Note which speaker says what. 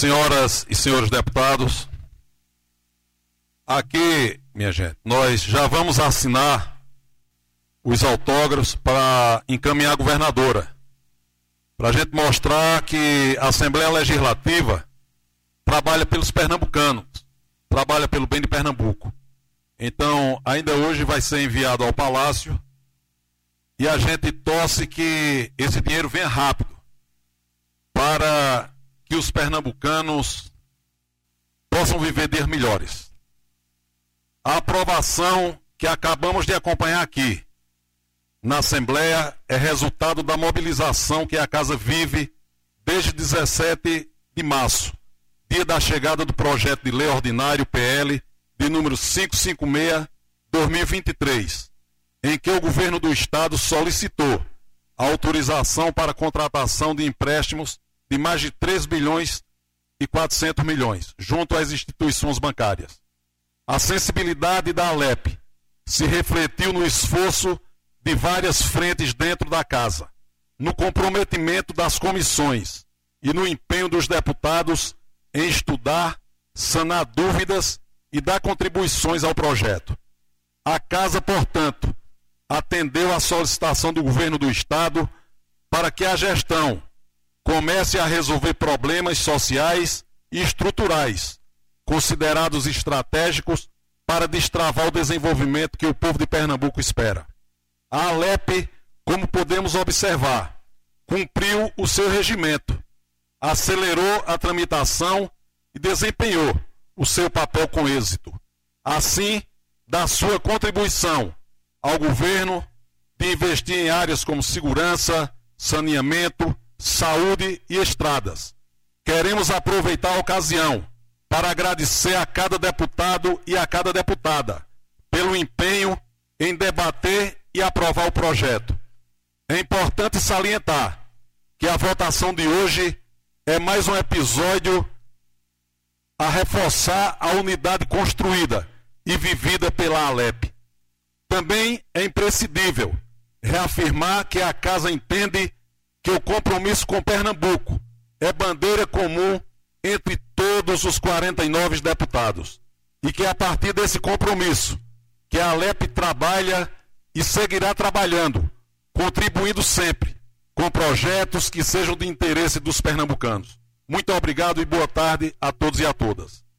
Speaker 1: senhoras e senhores deputados, aqui, minha gente, nós já vamos assinar os autógrafos para encaminhar a governadora, para a gente mostrar que a Assembleia Legislativa trabalha pelos pernambucanos, trabalha pelo bem de Pernambuco. Então, ainda hoje vai ser enviado ao Palácio e a gente torce que esse dinheiro venha rápido, para que os pernambucanos possam viver dias melhores. A aprovação que acabamos de acompanhar aqui na Assembleia é resultado da mobilização que a Casa vive desde 17 de março, dia da chegada do projeto de lei ordinário PL de número 556/2023, em que o governo do Estado solicitou a autorização para a contratação de empréstimos de mais de 3 bilhões e 400 milhões, junto às instituições bancárias. A sensibilidade da Alep se refletiu no esforço de várias frentes dentro da Casa, no comprometimento das comissões e no empenho dos deputados em estudar, sanar dúvidas e dar contribuições ao projeto. A Casa, portanto, atendeu à solicitação do governo do Estado para que a gestão comece a resolver problemas sociais e estruturais, considerados estratégicos para destravar o desenvolvimento que o povo de Pernambuco espera. A Alep, como podemos observar, cumpriu o seu regimento, acelerou a tramitação e desempenhou o seu papel com êxito. Assim, da sua contribuição ao governo de investir em áreas como segurança, saneamento, saúde e estradas. Queremos aproveitar a ocasião para agradecer a cada deputado e a cada deputada pelo empenho em debater e aprovar o projeto. É importante salientar que a votação de hoje é mais um episódio a reforçar a unidade construída e vivida pela Alep. Também é imprescindível reafirmar que a Casa entende que o compromisso com Pernambuco é bandeira comum entre todos os 49 deputados e que a partir desse compromisso que a Alep trabalha e seguirá trabalhando, contribuindo sempre com projetos que sejam de interesse dos pernambucanos. Muito obrigado e boa tarde a todos e a todas.